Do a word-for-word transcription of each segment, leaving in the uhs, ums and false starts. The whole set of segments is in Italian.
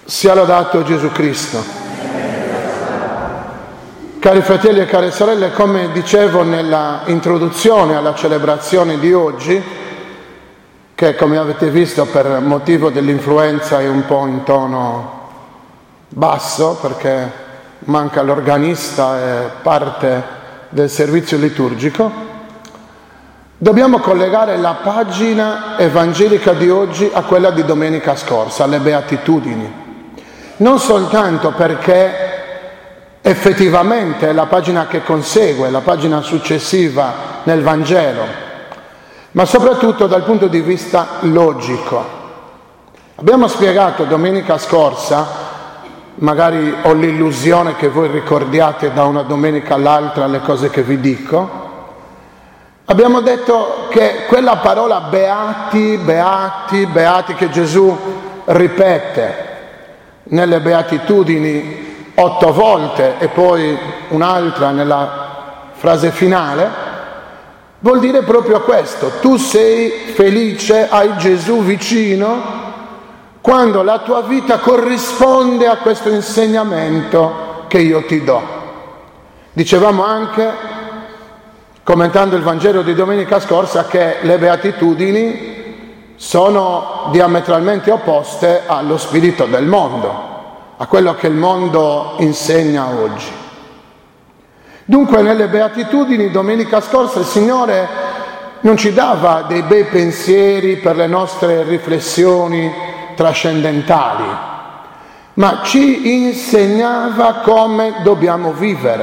Sia lodato Gesù Cristo. Cari fratelli e care sorelle, come dicevo nella introduzione alla celebrazione di oggi, che come avete visto per motivo dell'influenza è un po' in tono basso perché manca l'organista e parte del servizio liturgico, dobbiamo collegare la pagina evangelica di oggi a quella di domenica scorsa, alle Beatitudini. Non soltanto perché effettivamente è la pagina che consegue, la pagina successiva nel Vangelo, ma soprattutto dal punto di vista logico. Abbiamo spiegato domenica scorsa, magari ho l'illusione che voi ricordiate da una domenica all'altra le cose che vi dico, abbiamo detto che quella parola beati, beati, beati che Gesù ripete nelle Beatitudini otto volte e poi un'altra nella frase finale, vuol dire proprio questo: tu sei felice, hai Gesù vicino, quando la tua vita corrisponde a questo insegnamento che io ti do. Dicevamo anche, commentando il Vangelo di domenica scorsa, che le Beatitudini sono diametralmente opposte allo spirito del mondo, a quello che il mondo insegna oggi. Dunque nelle Beatitudini domenica scorsa il Signore non ci dava dei bei pensieri per le nostre riflessioni trascendentali, ma ci insegnava come dobbiamo vivere.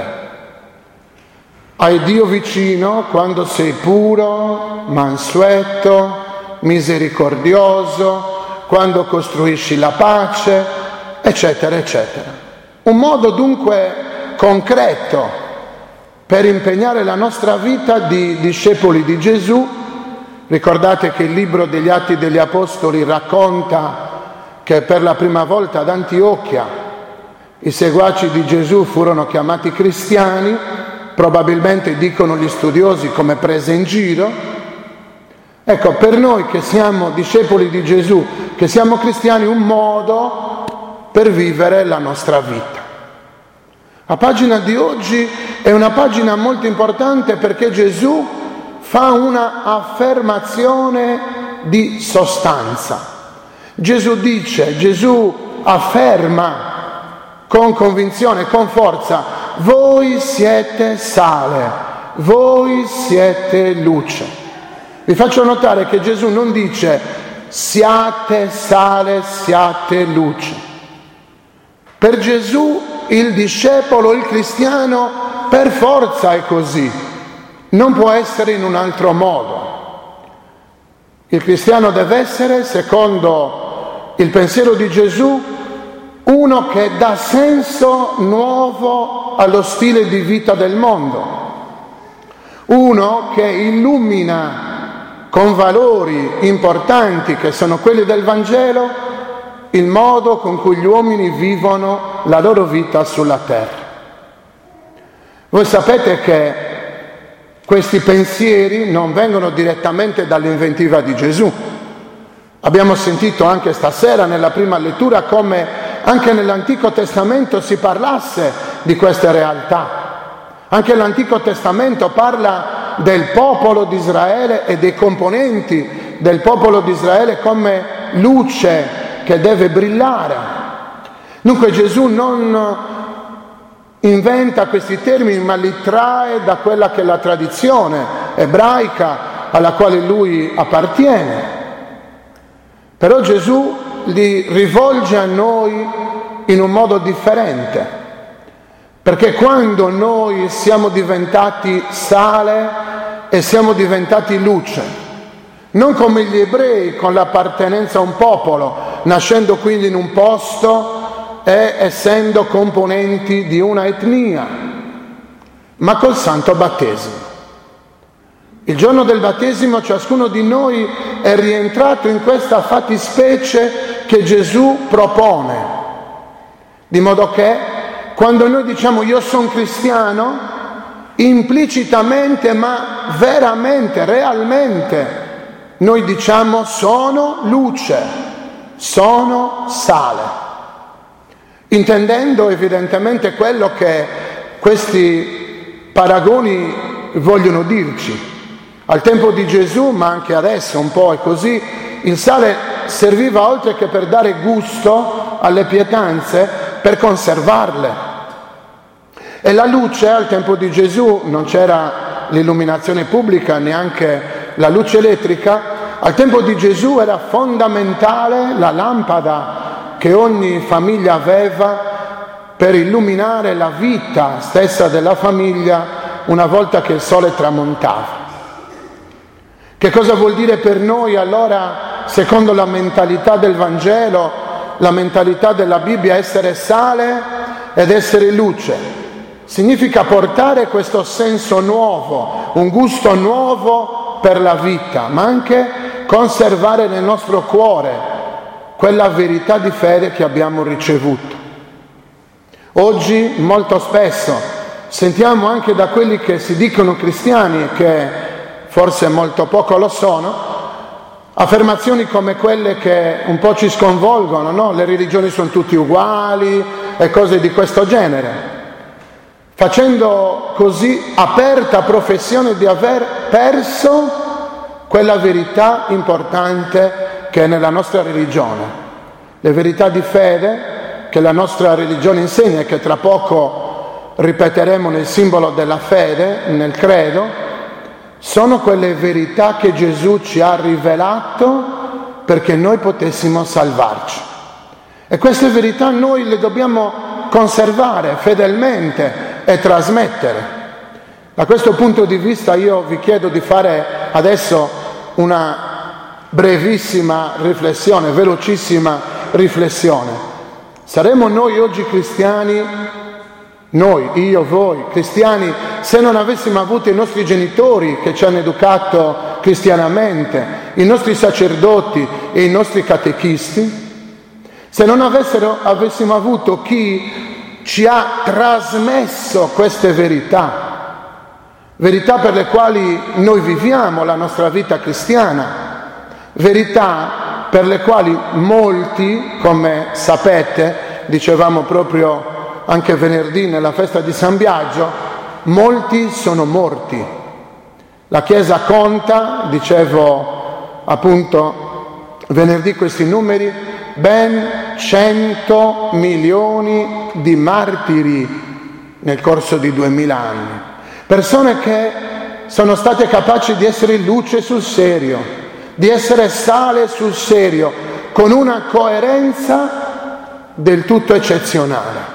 Hai Dio vicino quando sei puro, mansueto, misericordioso, quando costruisci la pace, eccetera, eccetera. Un modo dunque concreto per impegnare la nostra vita di discepoli di Gesù. Ricordate che il libro degli Atti degli Apostoli racconta che per la prima volta ad Antiochia i seguaci di Gesù furono chiamati cristiani, probabilmente dicono gli studiosi come prese in giro. Ecco, per noi che siamo discepoli di Gesù, che siamo cristiani, un modo per vivere la nostra vita. La pagina di oggi è una pagina molto importante perché Gesù fa una affermazione di sostanza. Gesù dice, Gesù afferma con convinzione, con forza: voi siete sale, voi siete luce. Vi faccio notare che Gesù non dice siate sale, siate luce. Per Gesù il discepolo, il cristiano, per forza è così, non può essere in un altro modo. Il cristiano deve essere, secondo il pensiero di Gesù, uno che dà senso nuovo allo stile di vita del mondo, uno che illumina con valori importanti che sono quelli del Vangelo il modo con cui gli uomini vivono la loro vita sulla terra. Voi sapete che questi pensieri non vengono direttamente dall'inventiva di Gesù. Abbiamo sentito anche stasera nella prima lettura come anche nell'Antico Testamento si parlasse di queste realtà. Anche l'Antico Testamento parla del popolo di Israele e dei componenti del popolo di Israele come luce che deve brillare. Dunque Gesù non inventa questi termini, ma li trae da quella che è la tradizione ebraica alla quale lui appartiene. Però Gesù li rivolge a noi in un modo differente, perché quando noi siamo diventati sale e siamo diventati luce, non come gli ebrei con l'appartenenza a un popolo, nascendo quindi in un posto e essendo componenti di una etnia, ma col santo battesimo. Il giorno del battesimo ciascuno di noi è rientrato in questa fattispecie che Gesù propone, di modo che quando noi diciamo io sono cristiano, implicitamente ma veramente, realmente, noi diciamo sono luce, sono sale. intendendo evidentemente quello che questi paragoni vogliono dirci. Al tempo di Gesù, ma anche adesso un po' è così, il sale serviva oltre che per dare gusto alle pietanze, per conservarle. E la luce, al tempo di Gesù non c'era l'illuminazione pubblica, neanche la luce elettrica. Al tempo di Gesù era fondamentale la lampada che ogni famiglia aveva per illuminare la vita stessa della famiglia una volta che il sole tramontava. Che cosa vuol dire per noi allora, secondo la mentalità del Vangelo, la mentalità della Bibbia, essere sale ed essere luce? Significa portare questo senso nuovo, un gusto nuovo per la vita, ma anche conservare nel nostro cuore quella verità di fede che abbiamo ricevuto. Oggi molto spesso sentiamo anche da quelli che si dicono cristiani e che forse molto poco lo sono, affermazioni come quelle che un po' ci sconvolgono, no? Le religioni sono tutte uguali e cose di questo genere, facendo così aperta professione di aver perso quella verità importante che è nella nostra religione. Le verità di fede che la nostra religione insegna e che tra poco ripeteremo nel simbolo della fede, nel credo, sono quelle verità che Gesù ci ha rivelato perché noi potessimo salvarci. E queste verità noi le dobbiamo conservare fedelmente e trasmettere. Da questo punto di vista io vi chiedo di fare adesso una brevissima riflessione, velocissima riflessione. Saremmo noi oggi cristiani, noi, io, voi, cristiani, se non avessimo avuto i nostri genitori che ci hanno educato cristianamente, i nostri sacerdoti e i nostri catechisti? Se non avessero, avessimo avuto chi ci ha trasmesso queste verità, verità per le quali noi viviamo la nostra vita cristiana, verità per le quali molti, come sapete, dicevamo proprio anche venerdì nella festa di San Biagio, molti sono morti. La Chiesa conta, dicevo appunto venerdì questi numeri, ben cento milioni di martiri nel corso di duemila anni. Persone che sono state capaci di essere luce sul serio, di essere sale sul serio, con una coerenza del tutto eccezionale.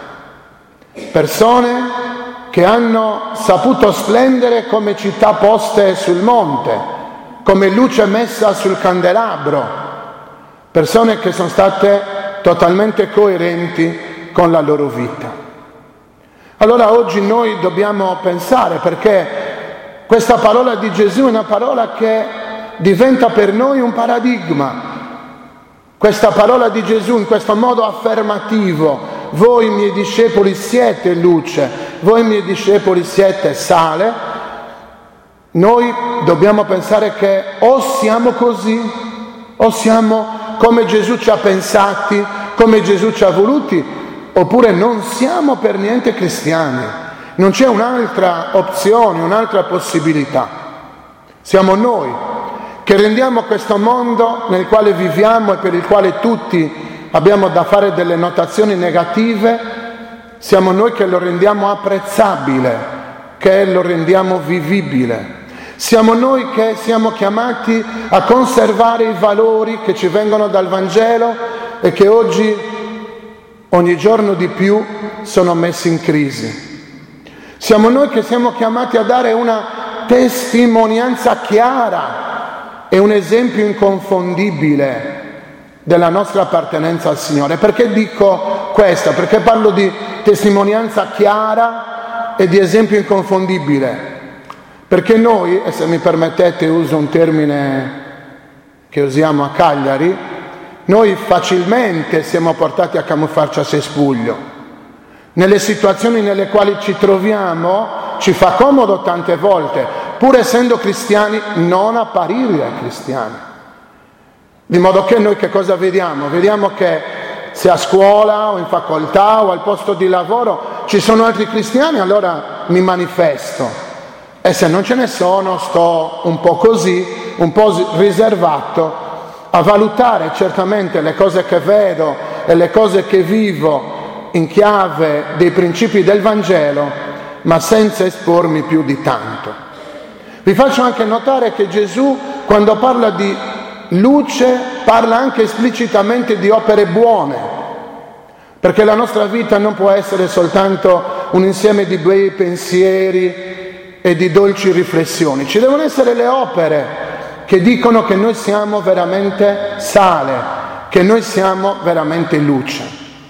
Persone che hanno saputo splendere come città poste sul monte, come luce messa sul candelabro, persone che sono state totalmente coerenti con la loro vita. Allora oggi noi dobbiamo pensare, perché questa parola di Gesù è una parola che diventa per noi un paradigma. Questa parola di Gesù in questo modo affermativo: voi miei discepoli siete luce, voi miei discepoli siete sale. Noi dobbiamo pensare che o siamo così, o siamo come Gesù ci ha pensati, come Gesù ci ha voluti, oppure non siamo per niente cristiani. Non c'è un'altra opzione, un'altra possibilità. Siamo noi che rendiamo questo mondo nel quale viviamo e per il quale tutti abbiamo da fare delle notazioni negative, siamo noi che lo rendiamo apprezzabile, che lo rendiamo vivibile. Siamo noi che siamo chiamati a conservare i valori che ci vengono dal Vangelo e che oggi, ogni giorno di più, sono messi in crisi. Siamo noi che siamo chiamati a dare una testimonianza chiara e un esempio inconfondibile della nostra appartenenza al Signore. Perché dico questo? Perché parlo di testimonianza chiara e di esempio inconfondibile? Perché noi, e se mi permettete uso un termine che usiamo a Cagliari, noi facilmente siamo portati a camuffarci a cespuglio. Nelle situazioni nelle quali ci troviamo ci fa comodo tante volte, pur essendo cristiani, non apparire cristiani. Di modo che noi che cosa vediamo? Vediamo che se a scuola o in facoltà o al posto di lavoro ci sono altri cristiani, allora mi manifesto. E se non ce ne sono, sto un po' così, un po' riservato, a valutare certamente le cose che vedo e le cose che vivo in chiave dei principi del Vangelo, ma senza espormi più di tanto. Vi faccio anche notare che Gesù, quando parla di luce, parla anche esplicitamente di opere buone, perché la nostra vita non può essere soltanto un insieme di bei pensieri e di dolci riflessioni. Ci devono essere le opere che dicono che noi siamo veramente sale, che noi siamo veramente luce.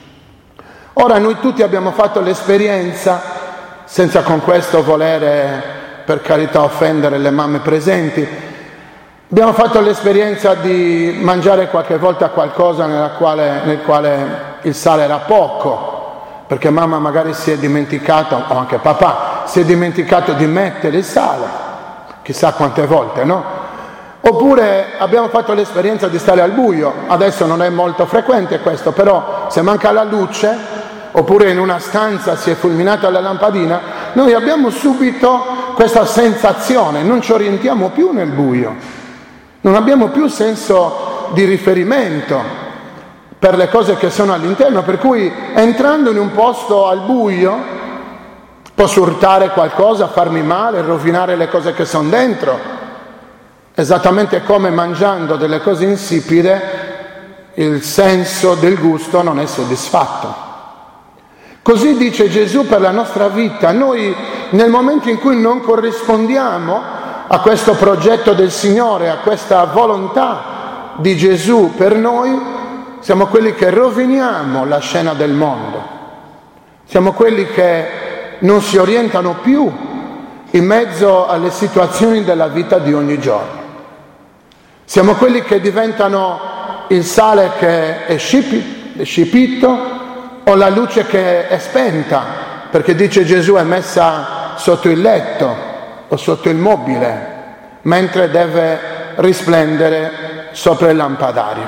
Ora noi tutti abbiamo fatto l'esperienza, senza con questo volere per carità offendere le mamme presenti, abbiamo fatto l'esperienza di mangiare qualche volta qualcosa nella quale, nel quale il sale era poco, perché mamma magari si è dimenticata, o anche papà, si è dimenticato di mettere il sale, chissà quante volte, no? Oppure abbiamo fatto l'esperienza di stare al buio, adesso non è molto frequente questo, però se manca la luce, oppure in una stanza si è fulminata la lampadina, noi abbiamo subito questa sensazione, non ci orientiamo più nel buio, non abbiamo più senso di riferimento per le cose che sono all'interno, per cui entrando in un posto al buio posso urtare qualcosa, farmi male, rovinare le cose che sono dentro. Esattamente come mangiando delle cose insipide il senso del gusto non è soddisfatto. Così dice Gesù per la nostra vita. Noi nel momento in cui non corrispondiamo a questo progetto del Signore, a questa volontà di Gesù per noi, siamo quelli che roviniamo la scena del mondo. Siamo quelli che non si orientano più in mezzo alle situazioni della vita di ogni giorno. Siamo quelli che diventano il sale che è scipito o la luce che è spenta, perché dice Gesù è messa sotto il letto o sotto il mobile, mentre deve risplendere sopra il lampadario.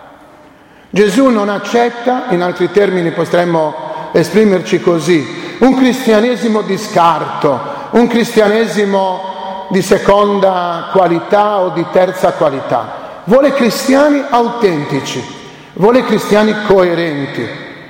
Gesù non accetta, in altri termini potremmo esprimerci così, un cristianesimo di scarto, un cristianesimo di seconda qualità o di terza qualità. Vuole cristiani autentici, vuole cristiani coerenti.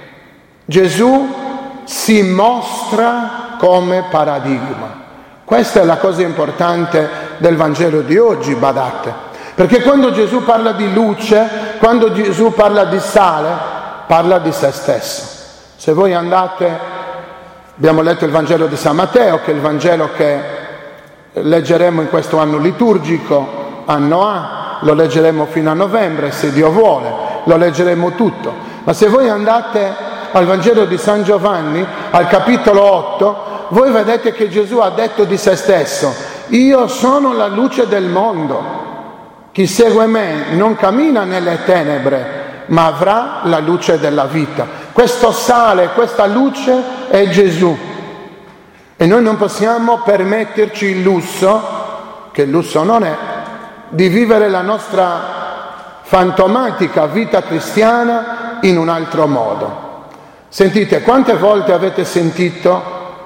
Gesù si mostra come paradigma. Questa è la cosa importante del Vangelo di oggi, badate, perché quando Gesù parla di luce, quando Gesù parla di sale, parla di se stesso. Se voi andate, abbiamo letto il Vangelo di San Matteo, che è il Vangelo che leggeremo in questo anno liturgico, anno A, lo leggeremo fino a novembre, se Dio vuole, lo leggeremo tutto. Ma se voi andate al Vangelo di San Giovanni, al capitolo otto, voi vedete che Gesù ha detto di se stesso: io sono la luce del mondo, chi segue me non cammina nelle tenebre, ma avrà la luce della vita. Questo sale, questa luce è Gesù. E noi non possiamo permetterci il lusso, che il lusso non è, di vivere la nostra fantomatica vita cristiana in un altro modo. Sentite, quante volte avete sentito,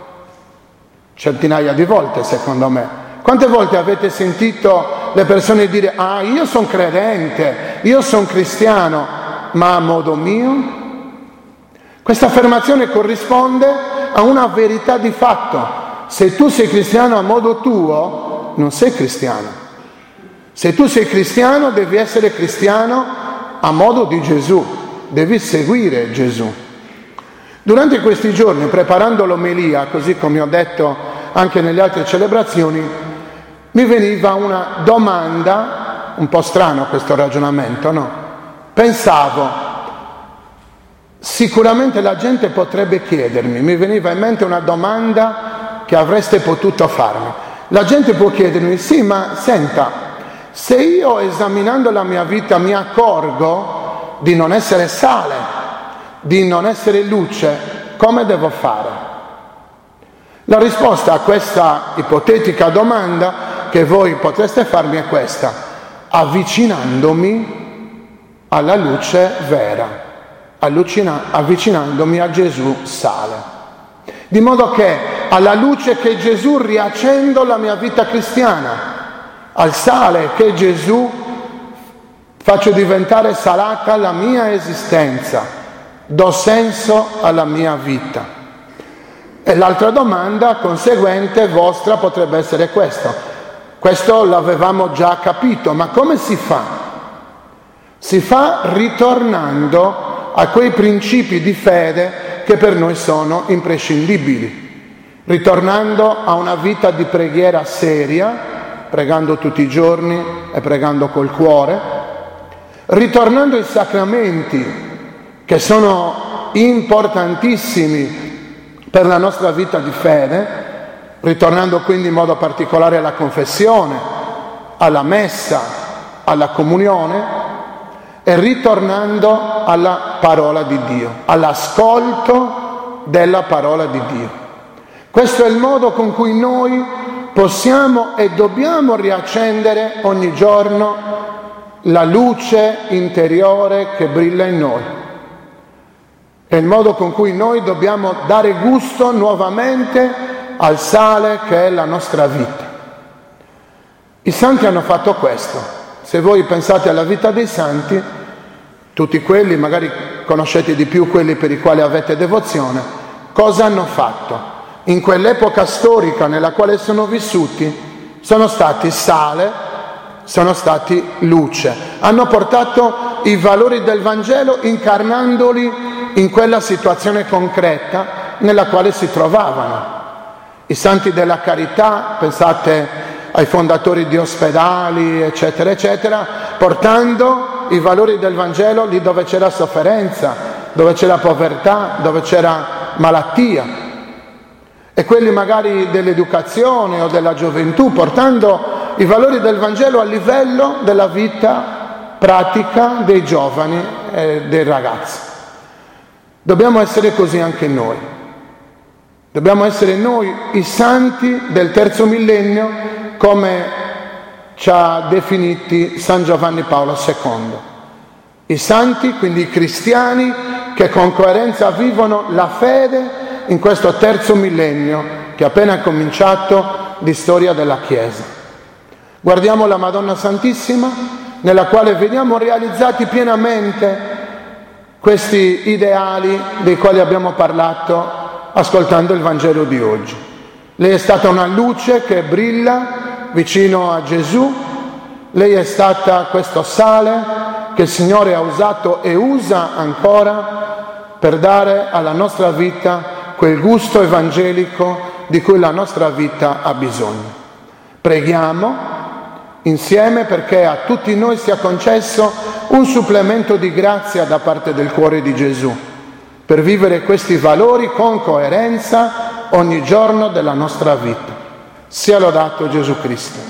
centinaia di volte secondo me, quante volte avete sentito le persone dire: ah, io sono credente, io sono cristiano, ma a modo mio? Questa affermazione corrisponde a una verità di fatto. Se tu sei cristiano a modo tuo, non sei cristiano. Se tu sei cristiano, devi essere cristiano a modo di Gesù, devi seguire Gesù. Durante questi giorni, preparando l'omelia, così come ho detto anche nelle altre celebrazioni, mi veniva una domanda, un po' strano questo ragionamento, no? Pensavo, sicuramente la gente potrebbe chiedermi, mi veniva in mente una domanda che avreste potuto farmi. La gente può chiedermi: sì, ma senta, se io esaminando la mia vita mi accorgo di non essere sale, di non essere luce, come devo fare? La risposta a questa ipotetica domanda che voi potreste farmi è questa: avvicinandomi alla luce vera, avvicinandomi a Gesù sale. Di modo che alla luce che Gesù riaccendo la mia vita cristiana, al sale che Gesù faccio diventare salata la mia esistenza, do senso alla mia vita. E l'altra domanda conseguente vostra potrebbe essere questa. Questo l'avevamo già capito, ma come si fa? Si fa ritornando a quei principi di fede che per noi sono imprescindibili, ritornando a una vita di preghiera seria, pregando tutti i giorni e pregando col cuore, ritornando ai sacramenti che sono importantissimi per la nostra vita di fede, ritornando quindi in modo particolare alla confessione, alla messa, alla comunione, e ritornando alla parola di Dio, all'ascolto della parola di Dio. Questo è il modo con cui noi possiamo e dobbiamo riaccendere ogni giorno la luce interiore che brilla in noi. È il modo con cui noi dobbiamo dare gusto nuovamente al sale che è la nostra vita. I santi hanno fatto questo. Se voi pensate alla vita dei santi, tutti quelli, magari conoscete di più quelli per i quali avete devozione, cosa hanno fatto? In quell'epoca storica nella quale sono vissuti, sono stati sale, sono stati luce. Hanno portato i valori del Vangelo incarnandoli in quella situazione concreta nella quale si trovavano. I santi della carità, pensate ai fondatori di ospedali, eccetera, eccetera, portando i valori del Vangelo lì dove c'era sofferenza, dove c'era povertà, dove c'era malattia. E quelli magari dell'educazione o della gioventù, portando i valori del Vangelo a livello della vita pratica dei giovani e dei ragazzi. Dobbiamo essere così anche noi. Dobbiamo essere noi i santi del terzo millennio, come ci ha definiti San Giovanni Paolo secondo. I santi, quindi i cristiani, che con coerenza vivono la fede in questo terzo millennio che è appena cominciato di storia della Chiesa. Guardiamo la Madonna Santissima, nella quale vediamo realizzati pienamente questi ideali dei quali abbiamo parlato ascoltando il Vangelo di oggi. Lei è stata una luce che brilla vicino a Gesù, lei è stata questo sale che il Signore ha usato e usa ancora per dare alla nostra vita quel gusto evangelico di cui la nostra vita ha bisogno. Preghiamo insieme perché a tutti noi sia concesso un supplemento di grazia da parte del cuore di Gesù, per vivere questi valori con coerenza ogni giorno della nostra vita. Sia lodato Gesù Cristo.